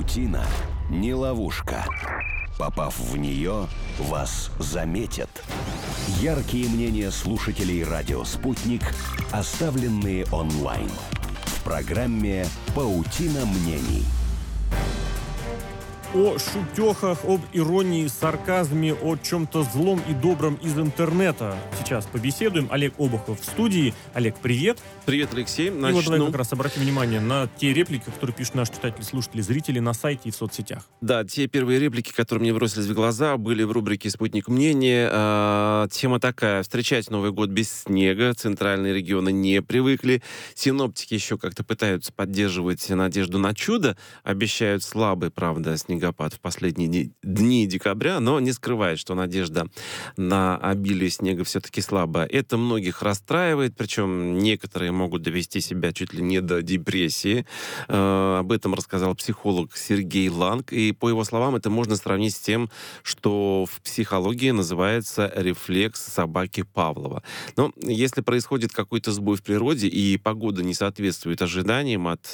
Паутина не ловушка. Попав в нее, вас заметят. Яркие мнения слушателей «Радио Спутник», оставленные онлайн. В программе «Паутина мнений». О шутехах, об иронии, сарказме, о чем-то злом и добром из интернета сейчас побеседуем. Олег Обухов в студии. Олег, привет. Привет, Алексей. И вот давай как раз обратим внимание на те реплики, которые пишут наши читатели, слушатели, зрители на сайте и в соцсетях. Да, те первые реплики, которые мне бросились в глаза, были в рубрике «Спутник мнения». Тема такая: встречать Новый год без снега. Центральные регионы не привыкли. Синоптики еще как-то пытаются поддерживать надежду на чудо. Обещают слабый, правда, снегопад в последние дни декабря, но не скрывает, что надежда на обилие снега все-таки слабая. Это многих расстраивает, причем некоторые могут довести себя чуть ли не до депрессии. Об этом рассказал психолог Сергей Ланг, и по его словам это можно сравнить с тем, что в психологии называется рефлекс собаки Павлова. Но если происходит какой-то сбой в природе и погода не соответствует ожиданиям от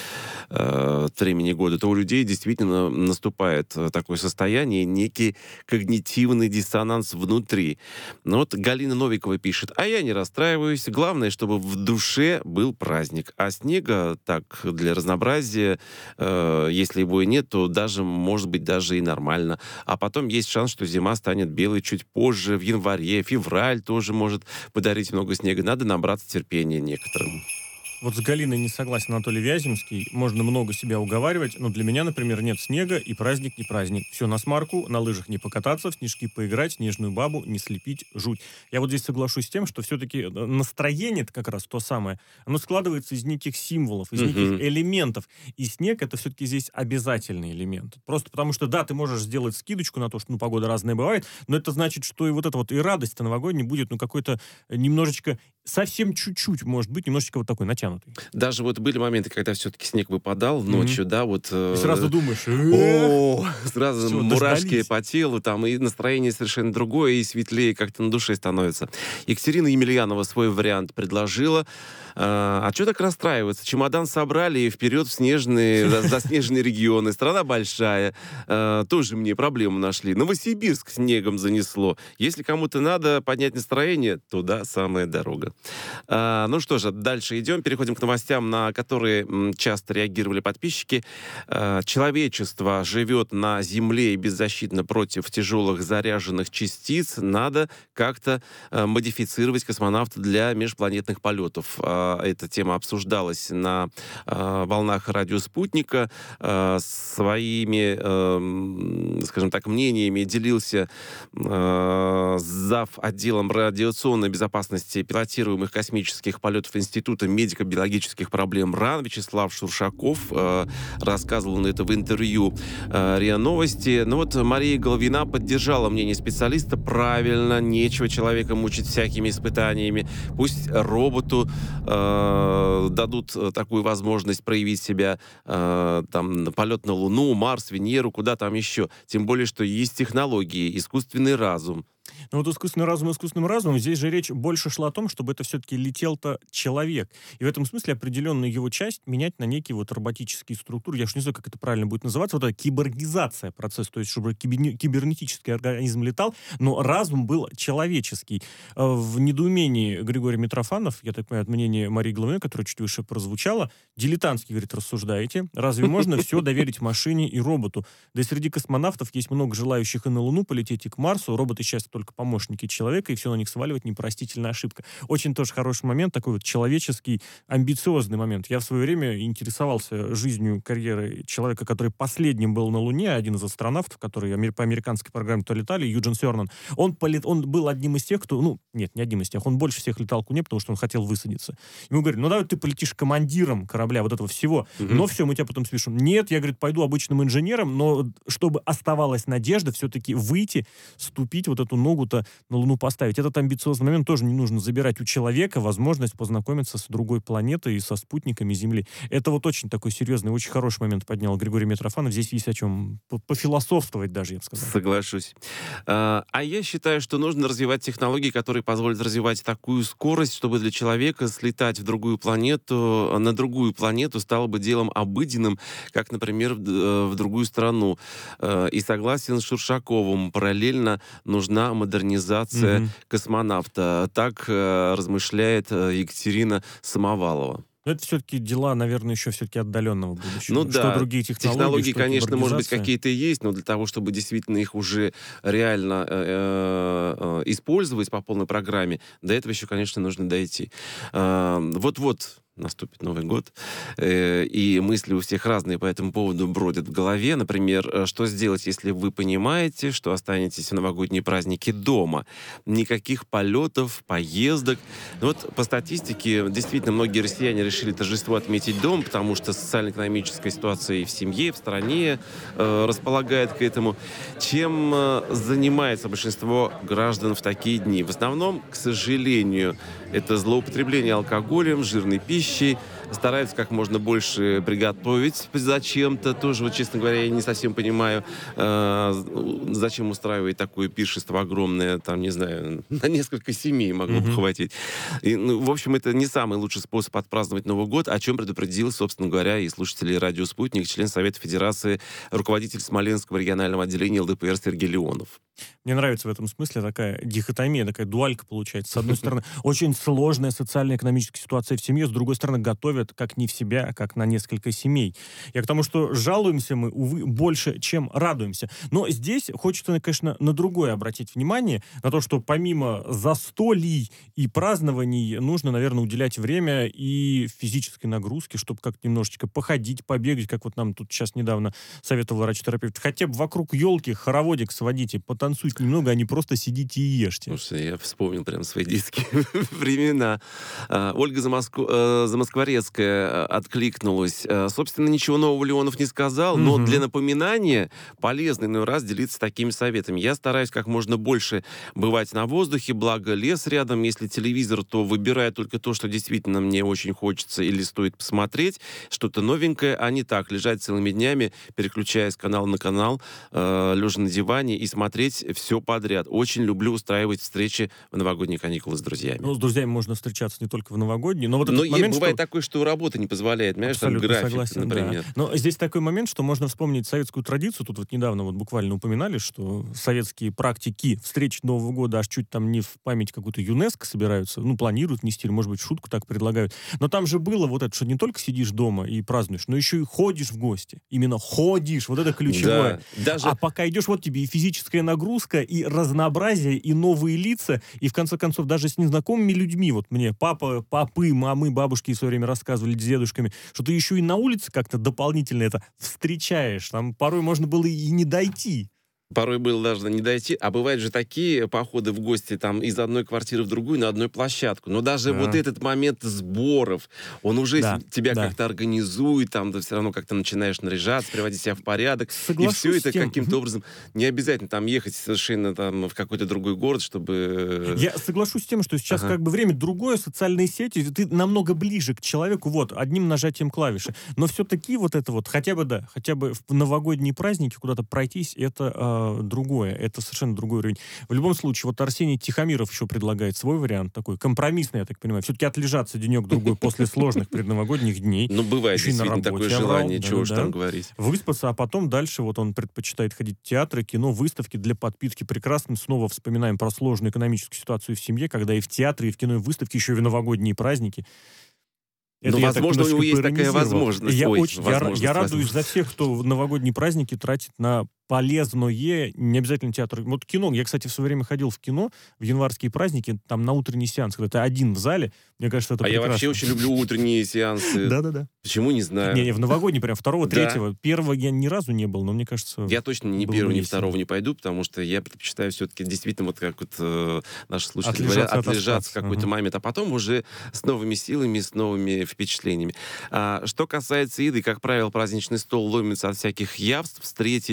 времени года, то у людей действительно наступает такое состояние, некий когнитивный диссонанс внутри. Но вот Галина Новикова пишет: а я не расстраиваюсь, главное, чтобы в душе был праздник. А снега, так, для разнообразия, если его и нет, то даже, может быть, даже и нормально. А потом есть шанс, что зима станет белой чуть позже, в январе, февраль тоже может подарить много снега. Надо набраться терпения некоторым. Вот с Галиной не согласен Анатолий Вяземский. Можно много себя уговаривать, но для меня, например, нет снега, и праздник не праздник. Все на смарку, на лыжах не покататься, в снежки поиграть, снежную бабу не слепить, жуть. Я вот здесь соглашусь с тем, что все-таки настроение, это как раз то самое, оно складывается из неких символов, из неких элементов. И снег — это все-таки здесь обязательный элемент. Просто потому что, да, ты можешь сделать скидочку на то, что, погода разная бывает, но это значит, что и вот эта вот и радость-то новогодняя будет, какой-то немножечко, совсем чуть-чуть, может быть, немножечко вот такой натянутый. Даже вот были моменты, когда все-таки снег выпадал ночью, да, вот... И сразу думаешь... Сразу всё, мурашки дождались. по телу, там, и настроение совершенно другое, и светлее как-то на душе становится. Екатерина Емельянова свой вариант предложила. А что так расстраиваться? Чемодан собрали и вперед в снежные, заснеженные регионы. Страна большая. Тоже мне проблему нашли. Новосибирск снегом занесло. Если кому-то надо поднять настроение, туда самая дорога. Ну что же, дальше идем. Переходим к новостям, на которые часто реагировали подписчики. Человечество живет на Земле и беззащитно против тяжелых заряженных частиц. Надо как-то модифицировать космонавта для межпланетных полетов. Эта тема обсуждалась на волнах радио «Спутника». Своими, скажем так, мнениями делился зав. Отделом радиационной безопасности пилотируемых космических полетов Института медико-биологических проблем РАН Вячеслав Шуршаков. Рассказывал он это в интервью РИА Новости. Но вот Мария Головина поддержала мнение специалиста. Правильно, нечего человека мучить всякими испытаниями. Пусть роботу дадут такую возможность проявить себя, там, полет на Луну, Марс, Венеру, куда там еще. Тем более, что есть технологии, искусственный разум. Но вот искусственным разумом, здесь же речь больше шла о том, чтобы это все-таки летел-то человек. И в этом смысле определенную его часть менять на некие вот роботические структуры. Я уж не знаю, как это правильно будет называться. Вот эта киборгизация процесса, то есть чтобы кибернетический организм летал, но разум был человеческий. В недоумении Григорий Митрофанов, я так понимаю, от мнения Марии Головиной, которая чуть выше прозвучала, дилетантски, говорит, рассуждаете. Разве можно все доверить машине и роботу? Да и среди космонавтов есть много желающих и на Луну полететь, и к Марсу. Роботы часто только помощники человека, и все на них сваливать непростительная ошибка. Очень тоже хороший момент, такой вот человеческий, амбициозный момент. Я в свое время интересовался жизнью, карьерой человека, который последним был на Луне, один из астронавтов, которые по американской программе то летали, Юджин Сёрнан. Он был одним из тех, кто, не одним из тех, он больше всех летал к Луне, потому что он хотел высадиться. Ему говорят, давай ты полетишь командиром корабля, вот этого всего, но все, мы тебя потом спишем. Нет, я, говорит, пойду обычным инженером, но чтобы оставалась надежда все-таки выйти, ступить вот эту ногу-то на Луну поставить. Этот амбициозный момент тоже не нужно забирать у человека возможность познакомиться с другой планетой и со спутниками Земли. Это вот очень такой серьезный, очень хороший момент поднял Григорий Митрофанов. Здесь есть о чем пофилософствовать даже, я бы сказал. Соглашусь. А я считаю, что нужно развивать технологии, которые позволят развивать такую скорость, чтобы для человека слетать на другую планету стало бы делом обыденным, как, например, в другую страну. И согласен с Шуршаковым, параллельно нужна модернизация космонавта. Так размышляет Екатерина Самовалова. Но это все-таки дела, наверное, еще все-таки отдаленного будущего. Ну что да, другие технологии, что конечно, может быть, киборгизация. какие-то и есть, но для того, чтобы действительно их уже реально использовать по полной программе, до этого еще, конечно, нужно дойти. Вот-вот наступит Новый год, и мысли у всех разные по этому поводу бродят в голове. Например, что сделать, если вы понимаете, что останетесь в новогодние праздники дома? Никаких полетов, поездок. Вот по статистике, действительно, многие россияне решили торжество отметить дома, потому что социально-экономическая ситуация и в семье, и в стране располагает к этому. Чем занимается большинство граждан в такие дни? В основном, к сожалению, это злоупотребление алкоголем, жирной пищей, стараются как можно больше приготовить зачем-то. Тоже, вот, честно говоря, я не совсем понимаю, зачем устраивать такое пиршество огромное, там, не знаю, на несколько семей могло бы хватить. И, в общем, это не самый лучший способ отпраздновать Новый год, о чем предупредил, собственно говоря, и слушатели «Радио Спутник», член Совета Федерации, руководитель Смоленского регионального отделения ЛДПР Сергей Леонов. Мне нравится в этом смысле такая дихотомия, такая дуалька получается. С одной стороны, очень сложная социально-экономическая ситуация в семье, с другой стороны, готовят как не в себя, а как на несколько семей. Я к тому, что жалуемся мы, увы, больше, чем радуемся. Но здесь хочется, конечно, на другое обратить внимание, на то, что помимо застолий и празднований нужно, наверное, уделять время и физической нагрузке, чтобы как-то немножечко походить, побегать, как вот нам тут сейчас недавно советовал врач-терапевт. Хотя бы вокруг елки хороводик сводите, потанцуйте немного, а не просто сидите и ешьте. Слушай, я вспомнил прям свои детские времена. Ольга Замоскворецкая откликнулась. Собственно, ничего нового Леонов не сказал, но для напоминания полезно иной раз делиться такими советами. Я стараюсь как можно больше бывать на воздухе, благо лес рядом. Если телевизор, то выбираю только то, что действительно мне очень хочется или стоит посмотреть, что-то новенькое, а не так, лежать целыми днями, переключаясь с канала на канал, лежа на диване и смотреть все подряд. Очень люблю устраивать встречи в новогодние каникулы с друзьями. Ну, с друзьями можно встречаться не только в новогодние, но вот этот момент, бывает такое, что работа не позволяет, понимаешь, там график, согласен, например. Да. Но здесь такой момент, что можно вспомнить советскую традицию. Тут вот недавно вот буквально упоминали, что советские практики встреч Нового года аж чуть там не в память какую-то ЮНЕСКО собираются, планируют внести, или, может быть, шутку так предлагают. Но там же было вот это, что не только сидишь дома и празднуешь, но еще и ходишь в гости. Именно ходишь, вот это ключевое. Да, даже... А пока идешь, вот тебе и физическая нагрузка, и разнообразие, и новые лица, и в конце концов даже с незнакомыми людьми. Вот мне папы, мамы, бабушки в свое время рассказывали с дедушками, что ты еще и на улице как-то дополнительно это встречаешь. Там порой можно было и не дойти. Порой было даже не дойти, а бывают же такие походы в гости там из одной квартиры в другую на одной площадку. Но даже вот этот момент сборов, он уже тебя как-то организует, там ты все равно как-то начинаешь наряжаться, приводить себя в порядок. Соглашусь и все это с тем. каким-то образом не обязательно там ехать совершенно там в какой-то другой город, чтобы... Я соглашусь с тем, что сейчас как бы время другое, социальные сети, ты намного ближе к человеку, вот, одним нажатием клавиши. Но все-таки вот это вот, хотя бы в новогодние праздники куда-то пройтись, это другое, это совершенно другой уровень. В любом случае, вот Арсений Тихомиров еще предлагает свой вариант, такой компромиссный, я так понимаю. Все-таки отлежаться денек-другой после сложных предновогодних дней. Ну, бывает действительно такое желание, чего уж там говорить. Выспаться, а потом дальше вот он предпочитает ходить в театры, кино, выставки для подпитки. Прекрасно. Снова вспоминаем про сложную экономическую ситуацию в семье, когда и в театре, и в кино, и в выставке, еще и в новогодние праздники. Ну, возможно, у него есть такая возможность. Я радуюсь за всех, кто в новогодние праздники тратит на полезное, не обязательно театр. Вот кино. Я, кстати, в свое время ходил в кино в январские праздники, там на утренний сеанс, когда ты один в зале. Мне кажется, это прекрасно. Я вообще очень люблю утренние сеансы. Да-да-да. Почему, не знаю. Не, в новогодний прям, второго, третьего. Первого я ни разу не был, но мне кажется... Я точно ни первого, ни второго не пойду, потому что я предпочитаю все-таки действительно, вот как вот наши слушатели говорят, отлежаться в какой-то момент, а потом уже с новыми силами, с новыми впечатлениями. Что касается еды, как правило, праздничный стол ломится от всяких явств. Встретить Новый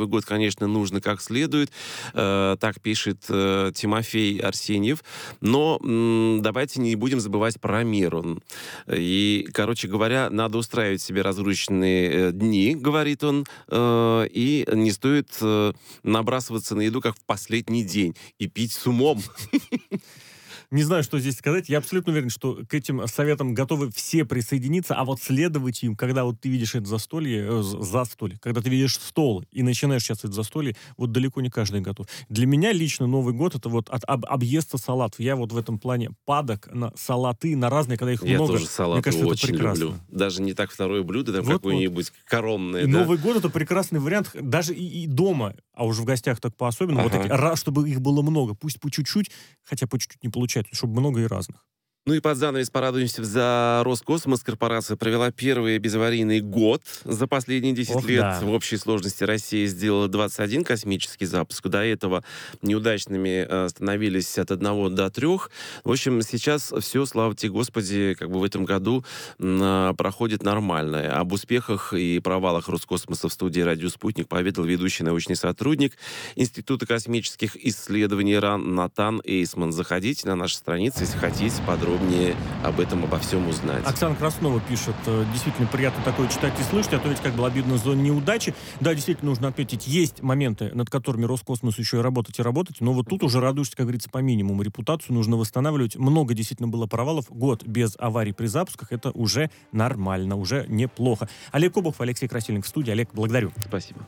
год, конечно, нужно как следует. Так пишет Тимофей Арсеньев. Но давайте не будем забывать про мир. И, короче говоря, надо устраивать себе разгрузочные дни, говорит он, и не стоит набрасываться на еду, как в последний день, и пить с умом. Не знаю, что здесь сказать. Я абсолютно уверен, что к этим советам готовы все присоединиться, а вот следовать им, когда вот ты видишь это застолье, когда ты видишь стол и начинаешь сейчас это застолье, вот далеко не каждый готов. Для меня лично Новый год — это вот от объезда салатов. Я вот в этом плане падок на салаты, на разные, когда их много. Я тоже салаты мне кажется, очень это прекрасно. люблю. Даже не так второе блюдо, там Вот, какое-нибудь коронное. И да? Новый год — это прекрасный вариант, даже и дома, а уже в гостях так по-особенному, вот такие, чтобы их было много, пусть по чуть-чуть, хотя по чуть-чуть не получается, чтобы много и разных. Ну и под занавес порадуемся за Роскосмос. Корпорация провела первый безаварийный год за последние 10 лет. Да. В общей сложности Россия сделала 21 космический запуск. До этого неудачными становились от 1 до 3. В общем, сейчас все, слава тебе, Господи, как бы в этом году проходит нормально. Об успехах и провалах Роскосмоса в студии «Радио Спутник» поведал ведущий научный сотрудник Института космических исследований РАН Натан Эйсман. Заходите на наши страницы, если хотите подробнее об этом, обо всем узнать. Оксана Краснова пишет, действительно приятно такое читать и слышать, а то ведь как было обидно за неудачи. Да, действительно, нужно отметить, есть моменты, над которыми Роскосмос еще и работать, но вот тут уже радуешься, как говорится, по минимуму. Репутацию нужно восстанавливать. Много действительно было провалов. Год без аварий при запусках — это уже нормально, уже неплохо. Олег Обухов, Алексей Красильников в студии. Олег, благодарю. Спасибо.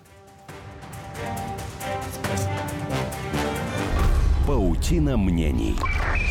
Паутина мнений.